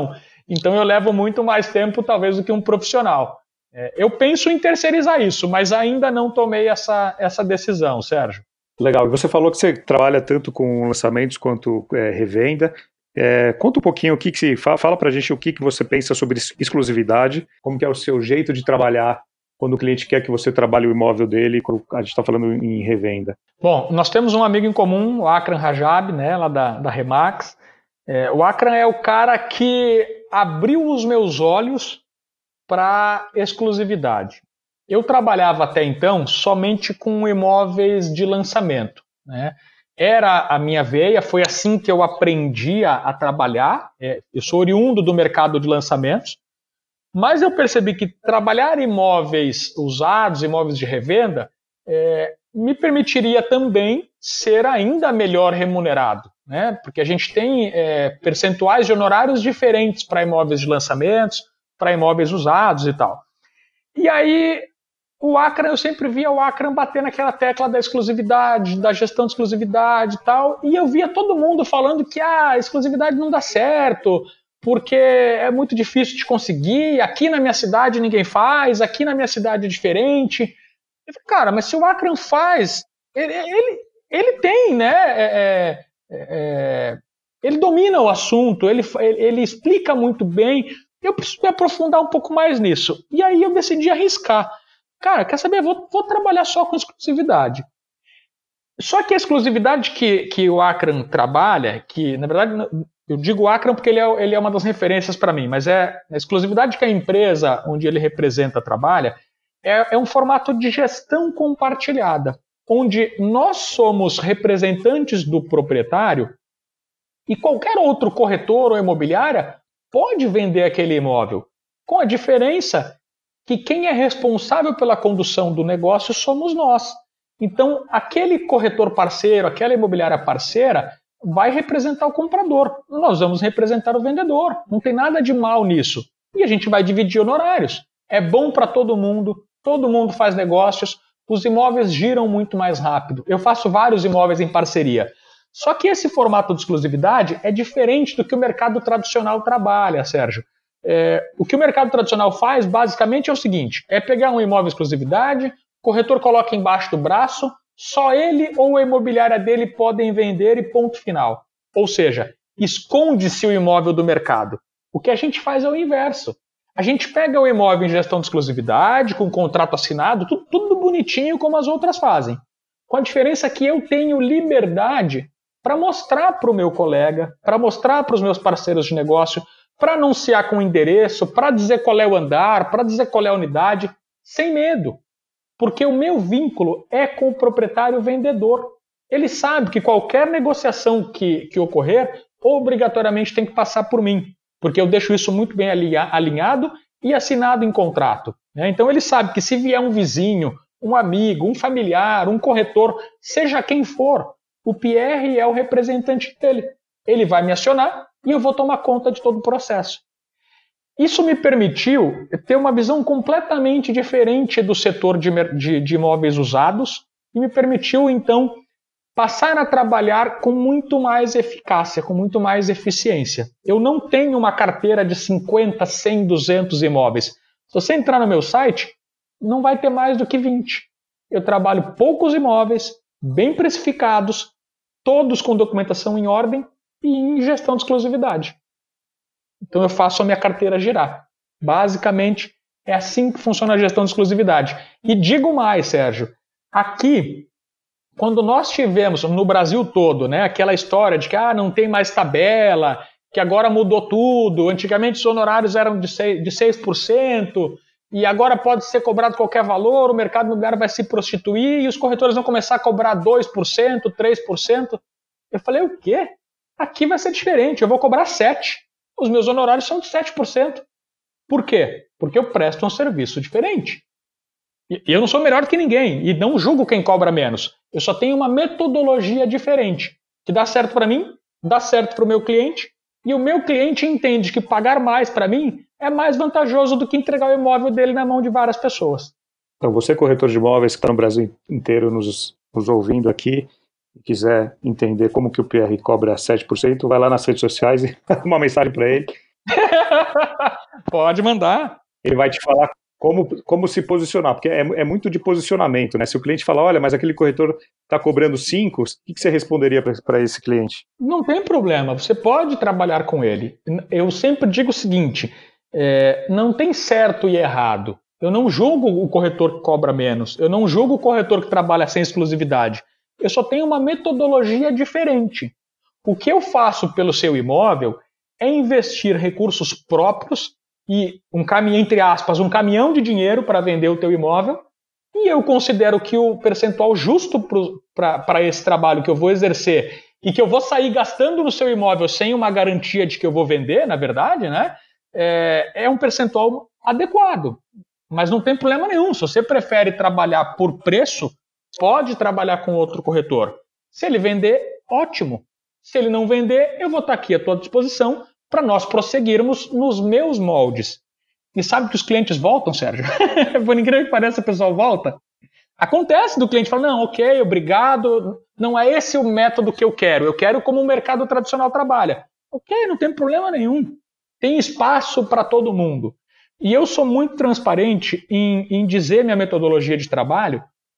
Então eu levo muito mais tempo, talvez, do que um profissional. É, eu penso em terceirizar isso, mas ainda não tomei essa, essa decisão, Sérgio. Legal. E você falou que você trabalha tanto com lançamentos quanto é, revenda. É, conta um pouquinho o que, que se fala, fala pra gente o que, que você pensa sobre exclusividade, como que é o seu jeito de trabalhar quando o cliente quer que você trabalhe o imóvel dele, quando a gente está falando em revenda. Bom, nós temos um amigo em comum, o Akram Rajab, né, lá da, da Remax. É, o Akram é o cara que abriu os meus olhos para exclusividade. Eu trabalhava até então somente com imóveis de lançamento, né? Era a minha veia, foi assim que eu aprendi a, a trabalhar. É, eu sou oriundo do mercado de lançamentos, mas eu percebi que trabalhar imóveis usados, imóveis de revenda, é, me permitiria também ser ainda melhor remunerado, né? Porque a gente tem é, percentuais de honorários diferentes para imóveis de lançamentos, para imóveis usados e tal. E aí, o Akram, eu sempre via o Akram bater naquela tecla da exclusividade, da gestão de exclusividade e tal, e eu via todo mundo falando que ah, a exclusividade não dá certo, porque é muito difícil de conseguir, aqui na minha cidade ninguém faz, aqui na minha cidade é diferente. Eu falei, cara, mas se o Akram faz, ele, ele, ele tem, né, é, é, é, ele domina o assunto, ele, ele explica muito bem, eu preciso me aprofundar um pouco mais nisso. E aí eu decidi arriscar. Cara, quer saber? Vou, vou trabalhar só com exclusividade. Só que a exclusividade que, que o Akram trabalha, que na verdade eu digo Akram porque ele é, ele é uma das referências para mim, mas é a exclusividade que a empresa onde ele representa trabalha, é, é um formato de gestão compartilhada, onde nós somos representantes do proprietário e qualquer outro corretor ou imobiliária pode vender aquele imóvel, com a diferença que quem é responsável pela condução do negócio somos nós. Então, aquele corretor parceiro, aquela imobiliária parceira, vai representar o comprador. Nós vamos representar o vendedor. Não tem nada de mal nisso. E a gente vai dividir honorários. É bom para todo mundo, todo mundo faz negócios, os imóveis giram muito mais rápido. Eu faço vários imóveis em parceria. Só que esse formato de exclusividade é diferente do que o mercado tradicional trabalha, Sérgio. É, o que o mercado tradicional faz, basicamente, é o seguinte, é pegar um imóvel exclusividade, o corretor coloca embaixo do braço, só ele ou a imobiliária dele podem vender e ponto final. Ou seja, esconde-se o imóvel do mercado. O que a gente faz é o inverso. A gente pega o imóvel em gestão de exclusividade, com contrato assinado, tudo, tudo bonitinho como as outras fazem. Com a diferença que eu tenho liberdade para mostrar para o meu colega, para mostrar para os meus parceiros de negócio, para anunciar com o endereço, para dizer qual é o andar, para dizer qual é a unidade, sem medo. Porque o meu vínculo é com o proprietário vendedor. Ele sabe que qualquer negociação que, que ocorrer, obrigatoriamente tem que passar por mim. Porque eu deixo isso muito bem alinhado e assinado em contrato. Então ele sabe que se vier um vizinho, um amigo, um familiar, um corretor, seja quem for, o Pierre é o representante dele. Ele vai me acionar e eu vou tomar conta de todo o processo. Isso me permitiu ter uma visão completamente diferente do setor de, de, de imóveis usados e me permitiu, então, passar a trabalhar com muito mais eficácia, com muito mais eficiência. Eu não tenho uma carteira de cinquenta, cem, duzentos imóveis. Se você entrar no meu site, não vai ter mais do que vinte. Eu trabalho poucos imóveis, bem precificados, todos com documentação em ordem, e em gestão de exclusividade. Então eu faço a minha carteira girar. Basicamente, é assim que funciona a gestão de exclusividade. E digo mais, Sérgio, aqui, quando nós tivemos, no Brasil todo, né, aquela história de que ah, não tem mais tabela, que agora mudou tudo, antigamente os honorários eram de seis por cento, e agora pode ser cobrado qualquer valor, o mercado imobiliário vai se prostituir, e os corretores vão começar a cobrar dois por cento, três por cento. Eu falei, o quê? Aqui vai ser diferente, eu vou cobrar sete por cento. Os meus honorários são de sete por cento. Por quê? Porque eu presto um serviço diferente. E eu não sou melhor que ninguém, e não julgo quem cobra menos. Eu só tenho uma metodologia diferente, que dá certo para mim, dá certo para o meu cliente, e o meu cliente entende que pagar mais para mim é mais vantajoso do que entregar o imóvel dele na mão de várias pessoas. Então, você, corretor de imóveis, que está no Brasil inteiro nos, nos ouvindo aqui, e quiser entender como que o P R cobra sete por cento, vai lá nas redes sociais e uma mensagem para ele. Pode mandar. Ele vai te falar como, como se posicionar, porque é, é muito de posicionamento, né? Se o cliente falar, olha, mas aquele corretor está cobrando cinco, o que, que você responderia para esse cliente? Não tem problema, você pode trabalhar com ele. Eu sempre digo o seguinte, é, não tem certo e errado. Eu não julgo o corretor que cobra menos, eu não julgo o corretor que trabalha sem exclusividade. Eu só tenho uma metodologia diferente. O que eu faço pelo seu imóvel é investir recursos próprios e um caminhão, entre aspas, um caminhão de dinheiro para vender o teu imóvel, e eu considero que o percentual justo para esse trabalho que eu vou exercer e que eu vou sair gastando no seu imóvel sem uma garantia de que eu vou vender, na verdade, né, é, é um percentual adequado. Mas não tem problema nenhum. Se você prefere trabalhar por preço, pode trabalhar com outro corretor. Se ele vender, ótimo. Se ele não vender, eu vou estar aqui à tua disposição para nós prosseguirmos nos meus moldes. E sabe que os clientes voltam, Sérgio? Por incrível que pareça, o pessoal volta. Acontece do cliente falar, não, ok, obrigado, não é esse o método que eu quero, eu quero como o mercado tradicional trabalha. Ok, não tem problema nenhum. Tem espaço para todo mundo. E eu sou muito transparente em, em dizer minha metodologia de trabalho,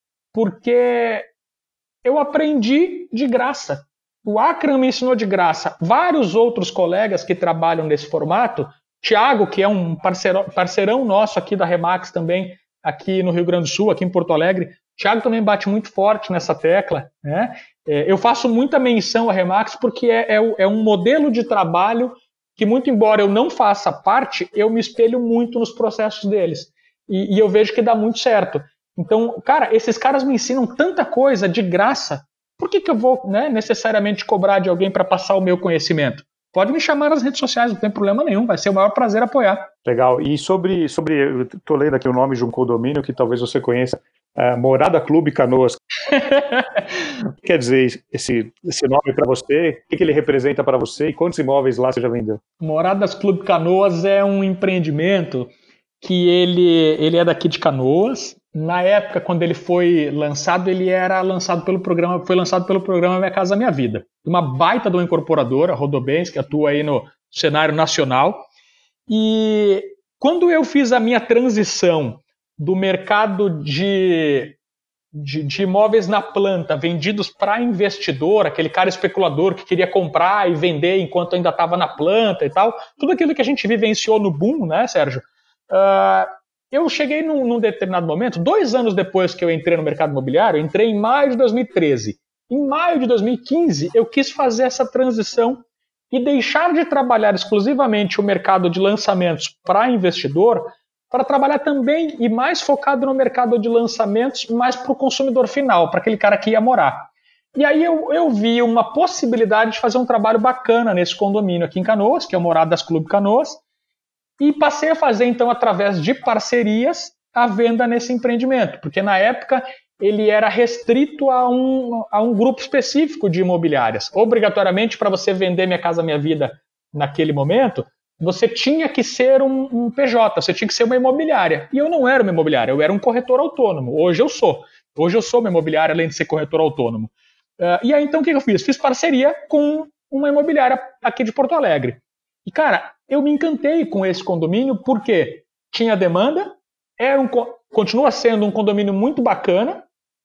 porque eu aprendi de graça. O Akram me ensinou de graça. Vários outros colegas que trabalham nesse formato, Tiago, que é um parceirão, parceirão nosso aqui da Remax também, aqui no Rio Grande do Sul, aqui em Porto Alegre, Tiago também bate muito forte nessa tecla, né? É, eu faço muita menção à Remax porque é, é, é um modelo de trabalho que, muito embora eu não faça parte, eu me espelho muito nos processos deles. E, e eu vejo que dá muito certo. Então, cara, esses caras me ensinam tanta coisa de graça. Por que, que eu vou, né, necessariamente cobrar de alguém para passar o meu conhecimento? Pode me chamar nas redes sociais, não tem problema nenhum, vai ser o maior prazer apoiar. Legal. E sobre, sobre eu estou lendo aqui o nome de um condomínio que talvez você conheça, uh, Morada Clube Canoas. O que quer dizer esse, esse nome para você? O que, que ele representa para você e quantos imóveis lá você já vendeu? Moradas Clube Canoas é um empreendimento que ele, ele é daqui de Canoas. Na época, quando ele foi lançado, ele era lançado pelo programa, foi lançado pelo programa Minha Casa Minha Vida. Uma baita de uma incorporadora, Rodobens, que atua aí no cenário nacional. E quando eu fiz a minha transição do mercado de, de, de imóveis na planta, vendidos para investidor, aquele cara especulador que queria comprar e vender enquanto ainda estava na planta e tal, tudo aquilo que a gente vivenciou no boom, né, Sérgio? Uh, eu cheguei num, num determinado momento, dois anos depois que eu entrei no mercado imobiliário, eu entrei em maio de dois mil e treze. Em maio de dois mil e quinze, eu quis fazer essa transição e deixar de trabalhar exclusivamente o mercado de lançamentos para investidor, para trabalhar também e mais focado no mercado de lançamentos, mais para o consumidor final, para aquele cara que ia morar. E aí eu, eu vi uma possibilidade de fazer um trabalho bacana nesse condomínio aqui em Canoas, que é o Moradas Clube Canoas, e passei a fazer, então, através de parcerias, a venda nesse empreendimento, porque na época ele era restrito a um, a um grupo específico de imobiliárias. Obrigatoriamente, para você vender Minha Casa Minha Vida naquele momento, você tinha que ser um, um P J, você tinha que ser uma imobiliária. E eu não era uma imobiliária, eu era um corretor autônomo. Hoje eu sou. Hoje eu sou uma imobiliária, além de ser corretor autônomo. Uh, e aí, então, o que eu fiz? Fiz parceria com uma imobiliária aqui de Porto Alegre. E, cara, eu me encantei com esse condomínio porque tinha demanda, era um, continua sendo um condomínio muito bacana,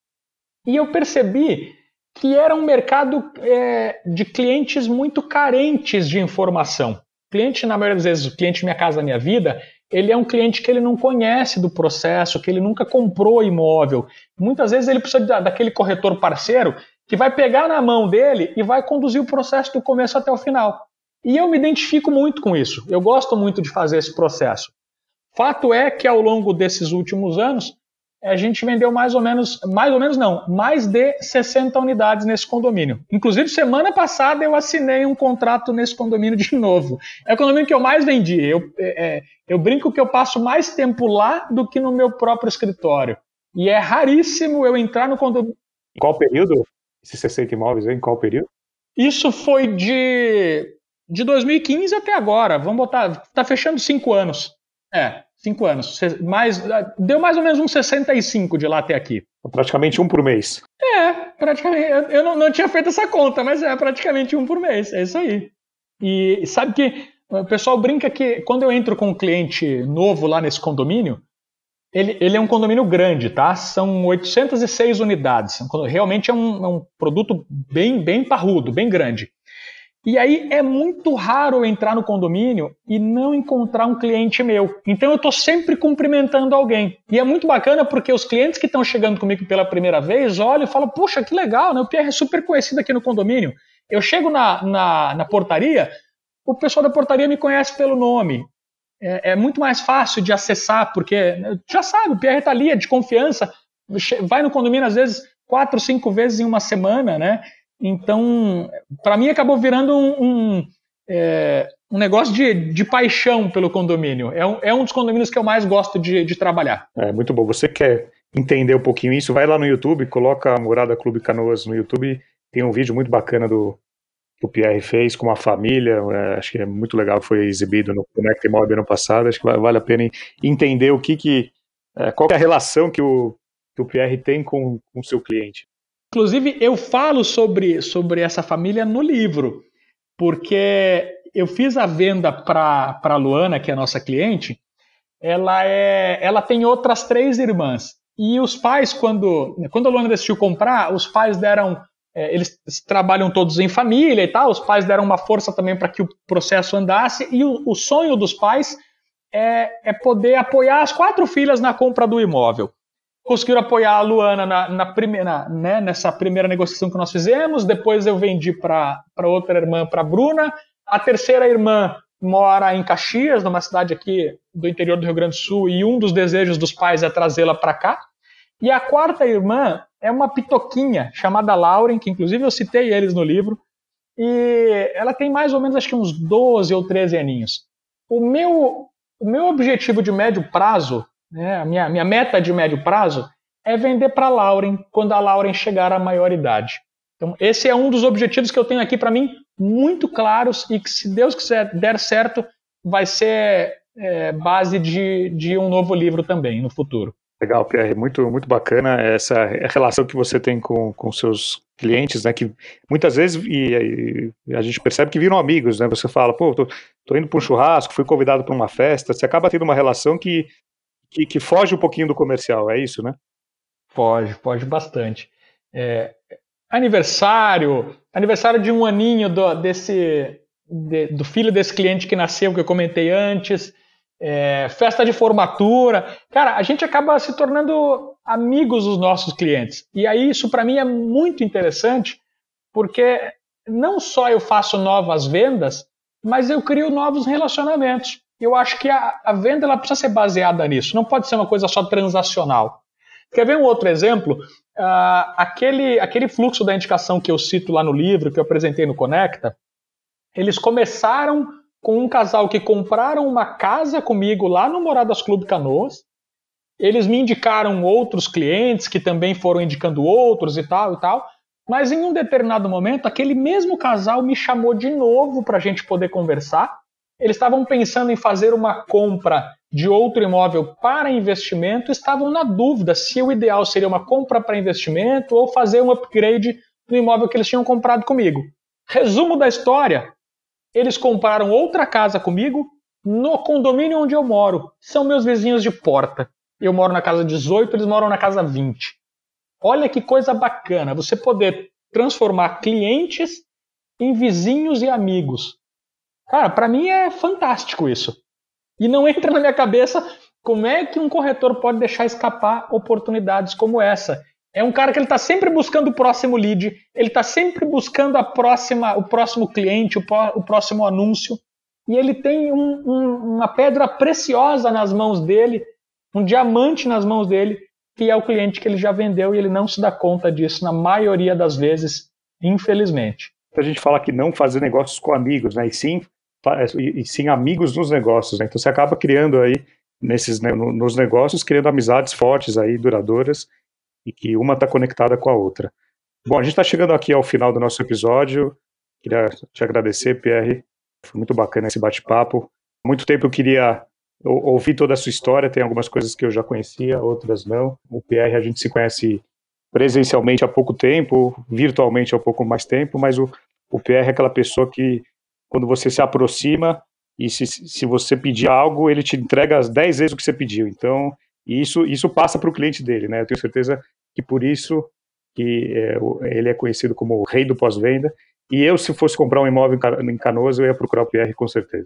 e eu percebi que era um mercado é, de clientes muito carentes de informação. O cliente, na maioria das vezes, o cliente Minha Casa Minha Vida, ele é um cliente que ele não conhece do processo, que ele nunca comprou imóvel. Muitas vezes ele precisa da, daquele corretor parceiro que vai pegar na mão dele e vai conduzir o processo do começo até o final. E eu me identifico muito com isso. Eu gosto muito de fazer esse processo. Fato é que ao longo desses últimos anos, a gente vendeu mais ou menos, mais ou menos não, mais de sessenta unidades nesse condomínio. Inclusive, semana passada eu assinei um contrato nesse condomínio de novo. É o condomínio que eu mais vendi. Eu, é, eu brinco que eu passo mais tempo lá do que no meu próprio escritório. E é raríssimo eu entrar no condomínio. Em qual período? Esses sessenta imóveis, em qual período? Isso foi de... De dois mil e quinze até agora, vamos botar, tá fechando cinco anos. É, cinco anos. Mais, deu mais ou menos uns sessenta e cinco de lá até aqui. Praticamente um por mês. É, praticamente. Eu não, não tinha feito essa conta, mas é praticamente um por mês. É isso aí. E sabe que o pessoal brinca que quando eu entro com um cliente novo lá nesse condomínio, ele, ele é um condomínio grande, tá? São oitocentas e seis unidades. Realmente é um, é um produto bem, bem parrudo, bem grande. E aí é muito raro eu entrar no condomínio e não encontrar um cliente meu. Então eu estou sempre cumprimentando alguém. E é muito bacana porque os clientes que estão chegando comigo pela primeira vez olham e falam, puxa, que legal, né? O Pierre é super conhecido aqui no condomínio. Eu chego na, na, na portaria, o pessoal da portaria me conhece pelo nome. É, é muito mais fácil de acessar, porque já sabe, o Pierre está ali, é de confiança. Vai no condomínio às vezes quatro, cinco vezes em uma semana, né? Então, para mim, acabou virando um, um, é, um negócio de, de paixão pelo condomínio. É um, é um dos condomínios que eu mais gosto de, de trabalhar. É muito bom. Você quer entender um pouquinho isso? Vai lá no YouTube, coloca a Morada Clube Canoas no YouTube. Tem um vídeo muito bacana do que o Pierre fez com uma família. É, acho que é muito legal. Foi exibido no Conecta Imóvel ano passado. Acho que vale a pena entender o que, que é, qual que é a relação que o, que o Pierre tem com o seu cliente. Inclusive, eu falo sobre, sobre essa família no livro, porque eu fiz a venda para a Luana, que é a nossa cliente. Ela, é, ela tem outras três irmãs. E os pais, quando, quando a Luana decidiu comprar, os pais deram... É, eles trabalham todos em família e tal, os pais deram uma força também para que o processo andasse. E o, o sonho dos pais é, é poder apoiar as quatro filhas na compra do imóvel. Conseguiram apoiar a Luana na, na primeira, né, nessa primeira negociação que nós fizemos. Depois eu vendi para outra irmã, para a Bruna. A terceira irmã mora em Caxias, numa cidade aqui do interior do Rio Grande do Sul, e um dos desejos dos pais é trazê-la para cá. E a quarta irmã é uma pitoquinha chamada Lauren, que inclusive eu citei eles no livro, e ela tem mais ou menos acho que uns doze ou treze aninhos. O meu, o meu objetivo de médio prazo, né, a minha, minha meta de médio prazo é vender para a Lauren quando a Lauren chegar à maioridade. Então, esse é um dos objetivos que eu tenho aqui para mim muito claros e que, se Deus quiser der certo, vai ser é, base de, de um novo livro também no futuro. Legal, Pierre, muito, muito bacana essa relação que você tem com, com seus clientes, né, que muitas vezes e, e a gente percebe que viram amigos, né, você fala, pô, tô, tô indo para um churrasco, fui convidado para uma festa, você acaba tendo uma relação que Que, que foge um pouquinho do comercial, é isso, né? Foge, foge bastante. É, aniversário, aniversário de um aninho do, desse, de, do filho desse cliente que nasceu, que eu comentei antes, é, festa de formatura. Cara, a gente acaba se tornando amigos dos nossos clientes. E aí isso para mim é muito interessante, porque não só eu faço novas vendas, mas eu crio novos relacionamentos. Eu acho que a, a venda ela precisa ser baseada nisso, não pode ser uma coisa só transacional. Quer ver um outro exemplo? Uh, aquele, aquele fluxo da indicação que eu cito lá no livro, que eu apresentei no Conecta, eles começaram com um casal que compraram uma casa comigo lá no Moradas Clube Canoas, eles me indicaram outros clientes que também foram indicando outros e tal e tal, mas em um determinado momento, aquele mesmo casal me chamou de novo para a gente poder conversar. Eles estavam pensando em fazer uma compra de outro imóvel para investimento, estavam na dúvida se o ideal seria uma compra para investimento ou fazer um upgrade do imóvel que eles tinham comprado comigo. Resumo da história, eles compraram outra casa comigo no condomínio onde eu moro. São meus vizinhos de porta. Eu moro na casa dezoito, eles moram na casa vinte. Olha que coisa bacana, você poder transformar clientes em vizinhos e amigos. Cara, para mim é fantástico isso. E não entra na minha cabeça como é que um corretor pode deixar escapar oportunidades como essa. É um cara que ele está sempre buscando o próximo lead, ele está sempre buscando a próxima, o próximo cliente, o, o próximo anúncio. E ele tem um, um, uma pedra preciosa nas mãos dele, um diamante nas mãos dele, que é o cliente que ele já vendeu e ele não se dá conta disso na maioria das vezes, infelizmente. A gente fala que não fazer negócios com amigos, né? E sim... e sim amigos nos negócios, né? Então você acaba criando aí nesses, né, nos negócios, criando amizades fortes aí, duradouras, e que uma está conectada com a outra. Bom, a gente está chegando aqui ao final do nosso episódio. Queria te agradecer, Pierre, foi muito bacana esse bate-papo. Há muito tempo eu queria ouvir toda a sua história, tem algumas coisas que eu já conhecia, outras não. O Pierre a gente se conhece presencialmente há pouco tempo, virtualmente há pouco mais tempo, mas o, o Pierre é aquela pessoa que quando você se aproxima, e se, se você pedir algo, ele te entrega as dez vezes o que você pediu. Então, isso, isso passa para o cliente dele, né? Eu tenho certeza que por isso que é, ele é conhecido como o rei do pós-venda. E eu, se fosse comprar um imóvel em Canoas, eu ia procurar o Pierre, com certeza.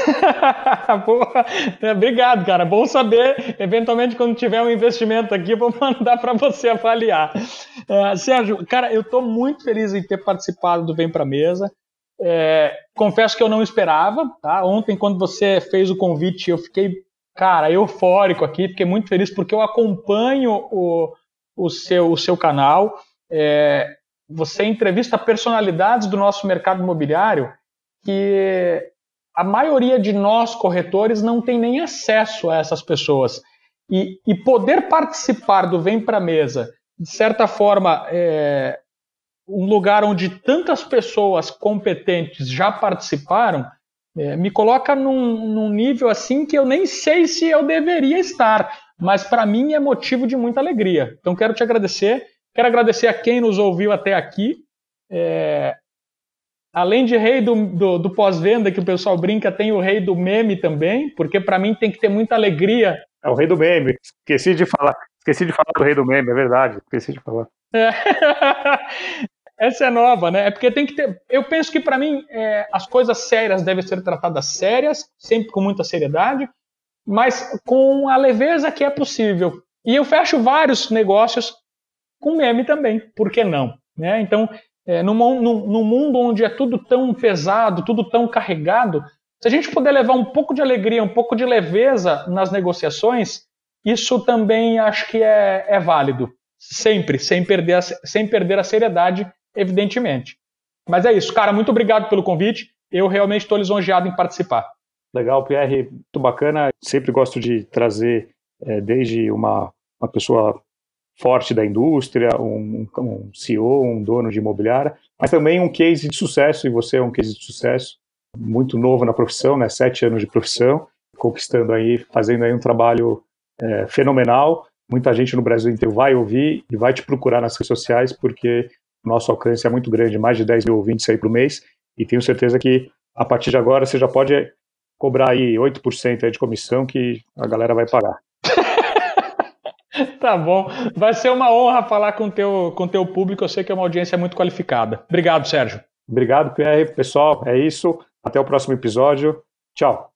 Boa. Obrigado, cara. Bom saber. Eventualmente, quando tiver um investimento aqui, eu vou mandar para você avaliar. Uh, Sérgio, cara, eu estou muito feliz em ter participado do Vem Pra Mesa. É, confesso que eu não esperava, tá? Ontem, quando você fez o convite, eu fiquei, cara, eufórico aqui. Fiquei muito feliz porque eu acompanho o, o, seu, o seu canal. É, você entrevista personalidades do nosso mercado imobiliário que a maioria de nós, corretores, não tem nem acesso a essas pessoas. E, e poder participar do Vem Pra Mesa, de certa forma, é, um lugar onde tantas pessoas competentes já participaram, é, me coloca num, num nível assim que eu nem sei se eu deveria estar, mas para mim é motivo de muita alegria. Então quero te agradecer. Quero agradecer a quem nos ouviu até aqui. É, além de rei do, do, do pós-venda, que o pessoal brinca, tem o rei do meme também, porque para mim tem que ter muita alegria. É o rei do meme. Esqueci de falar. Esqueci de falar do rei do meme, é verdade. Esqueci de falar. É. Essa é nova, né? É porque tem que ter. Eu penso que para mim é, as coisas sérias devem ser tratadas sérias, sempre com muita seriedade, mas com a leveza que é possível. E eu fecho vários negócios com meme também, por que não? Né? Então, é, num, num, num mundo onde é tudo tão pesado, tudo tão carregado, se a gente puder levar um pouco de alegria, um pouco de leveza nas negociações, isso também acho que é, é válido. Sempre, sem perder, a, sem perder a seriedade, evidentemente. Mas é isso, cara, muito obrigado pelo convite. Eu realmente estou lisonjeado em participar. Legal, Pierre, muito bacana. Sempre gosto de trazer é, desde uma, uma pessoa forte da indústria, um, um C E O, um dono de imobiliária, mas também um case de sucesso, e você é um case de sucesso, muito novo na profissão, né, sete anos de profissão, conquistando aí, fazendo aí um trabalho é, fenomenal. Muita gente no Brasil inteiro vai ouvir e vai te procurar nas redes sociais, porque o nosso alcance é muito grande, mais de dez mil ouvintes aí por mês, e tenho certeza que a partir de agora você já pode cobrar aí oito por cento aí de comissão que a galera vai pagar. Tá bom. Vai ser uma honra falar com teu, com teu público. Eu sei que é uma audiência muito qualificada. Obrigado, Sérgio. Obrigado, Pierre. Pessoal, é isso. Até o próximo episódio. Tchau.